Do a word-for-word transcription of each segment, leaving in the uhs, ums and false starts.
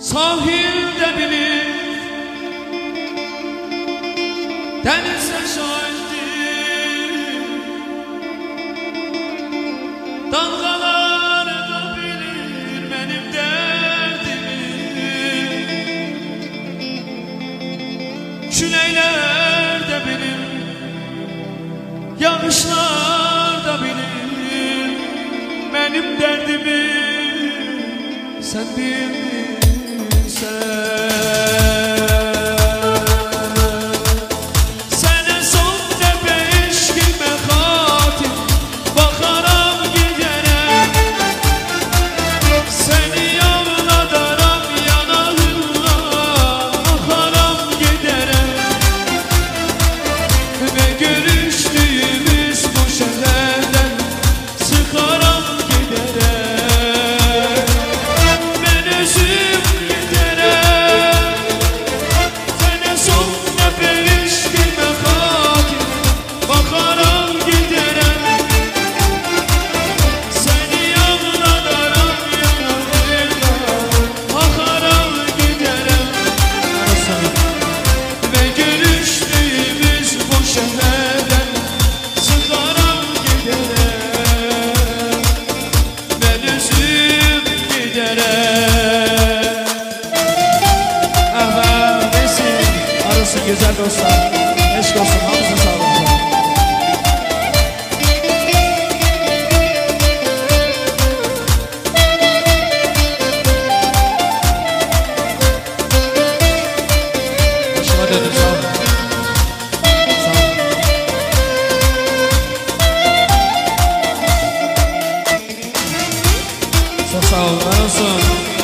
Sahilde bilir, denizde şahittir. Dalgalar da bilir benim derdimi. Küleyler de bilir, yağışlar da bilir benim derdimi. Sen bilirsen güzel dostlar, eşk olsun, hamza sağlık. Başıma dönün, sağ olun. Sağ olun. Çok sağ olun, var olsun.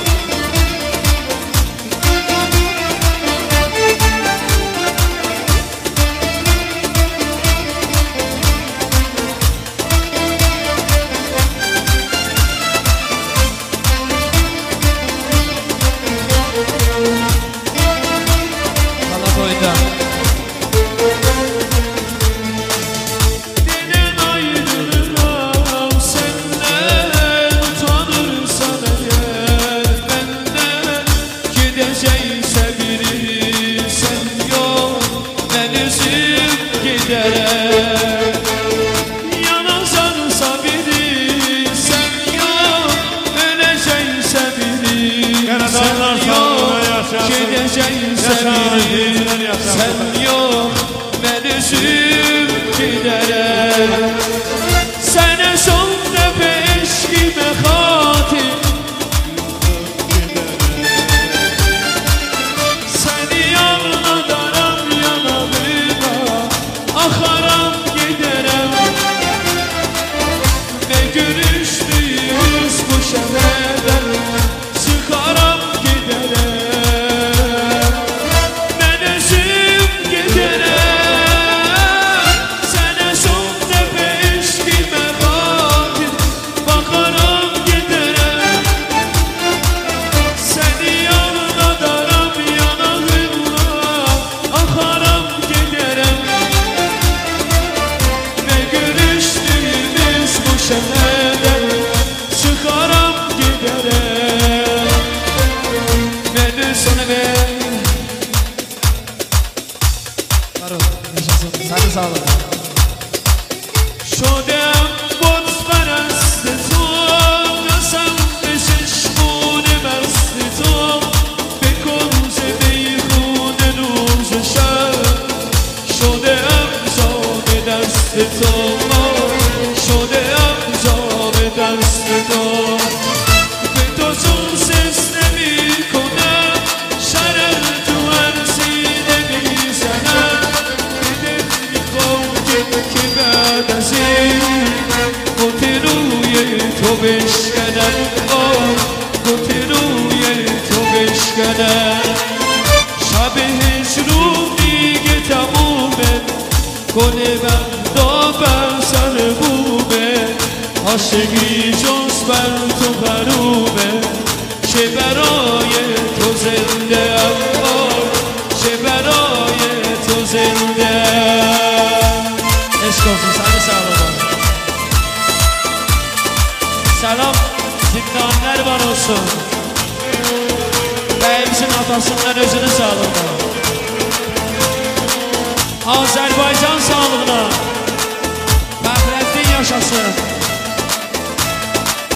Yanarsansa biri sen yok, ölecekse biri sen yok, gidecekse biri sen yok, ben üzüp giderem. Sene son tepe eşkime hatim, seni yanına daram yanarına, akaram giderem. Ne görüştüğümüz bu şehirden çıkaram giderem. Ben üzüp giderem. Sene son tepe eşkime hatim, bakaram giderem. Seni yanına daram yanarına, akaram giderem. Ne görüştüğümüz bu şehirden çıkaram giderem. Beni sana ver. Var ol, yaşasın, seni sağ olun. Şodem bot perestitom, nasıl beşişkune merstitom, bekonze beyhune nuze şer. Şodem zame destitom, şodem zame destitom. Be to çun ses nemi konam, şerer tu her sine mizanem. Bedeni kovgin ki bedezim, gotiruye to beşkenem, oh gotiruye to beşkenem. Şab-ı hicrun دیگه تمومه گل من دا بر سر بومه عاشقی جز بر تو حرومه چه برای تو زنده ام چه برای تو زنده ام. عشق olsun, seni sağ olun. Selam dinleyenler var olsun. Ve atasından özünün sağlığına. Azərbaycan sağlığına. Fəxrəddin yaşasın.